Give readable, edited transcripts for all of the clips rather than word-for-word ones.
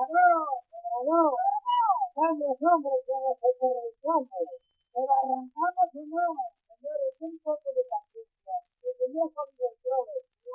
Obrador, vamos, hombre, que no se te reclame. Pero arrancamos o no, señores, un poco de paciencia. Que tenía sonido el trove.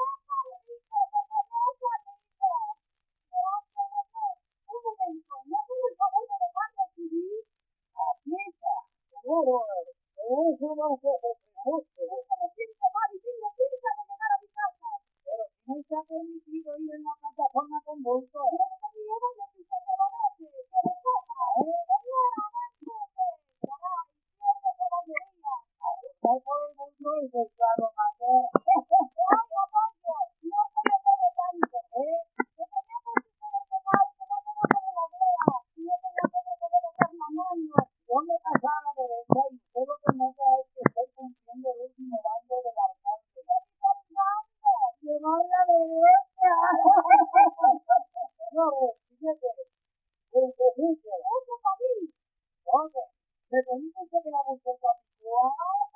Un momento, ¿me hacen el favor de dejarme subir? Aprieta, seguro. Eso no se hace mucho. Es que me siento mal y tengo prisa de llegar a mi casa. Pero si no está permitido ir en la plataforma con bulto. Este miedo de que usted se lo deje, que le coja. Señora, no empuje. Caray, siempre caballería. Asustar por el bulto es el claro mayor. Ay, apoyo, no se le pone tanto, que teníamos que ser el tomar y que no tenemos la oblea. Y no tenía que dejar la mano. Yo me pasaba a la derecha y usted lo que nota es que estoy cumpliendo el último bando del alcalde. ¿Qué estás dando? Llevar la derecha. Señores, fíjate, dulcecito. Eso para mí. Hombre, ¿me permite usted que la busque el capitán?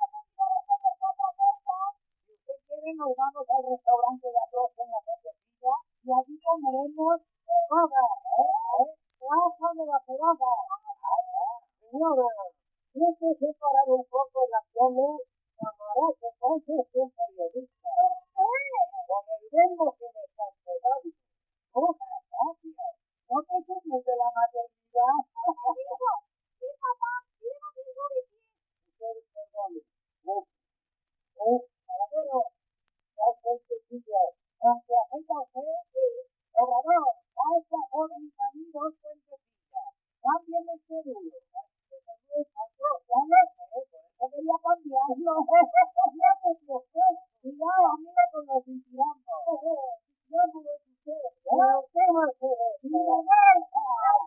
Si usted quiere, nos vamos al restaurante de arroz en la Fuentecilla y allí comeremos cebada, plaza de la cebada. Señora, ¿no se separar un poco el abdomen? Camarada, que parece un periodista. Con el lengua que me está pegando. ¡Oh, gracias! ¿No te sirves de la maternidad? Sí, papá, iremos en Júrici. Ustedes perdonen. Caballero, las Fuentecillas, ¿aunque afecta a usted? Sí. Obrador, a esta joven y a mí 2 Fuentecillas. Cámbienme este duro. Ya lo sé, por eso quería cambiarlo. Ya te equivoqué. Cuidado, amigo, con los sicilianos. Siciliano es usted. Ya, ¿qué va a hacer? ¡Viceversa!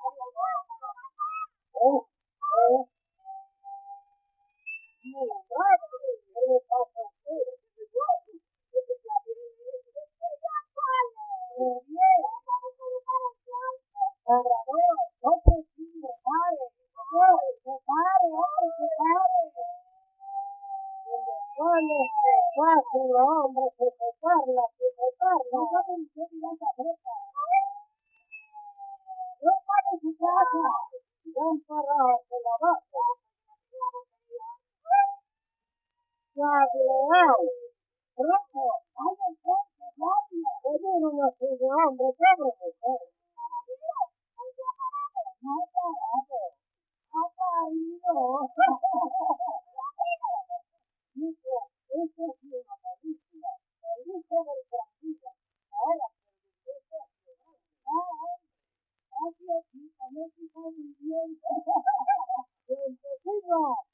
¡Mi madre! ¿Qué le pasa a usted? ¡Bien! Obrador, no te sigue, pare. ¡Que pare, hombre, que pare! Que fácil, hombre, sujetarla. No sabe usted ni esa feta. No sabe su casa. Don Parraje la base. ¡Cableado! ¡Rojo! ¡Hay enfrente, guardia! ¡Pedir una silla, hombre, pobre mujer! ¡No ha parado! ¡Ha caído! Hijo, eso es una película. El hijo del tranquilo. Ahora que el billete ha sido grande. Hacia aquí, a México muy bien. ¡Fuentecilla!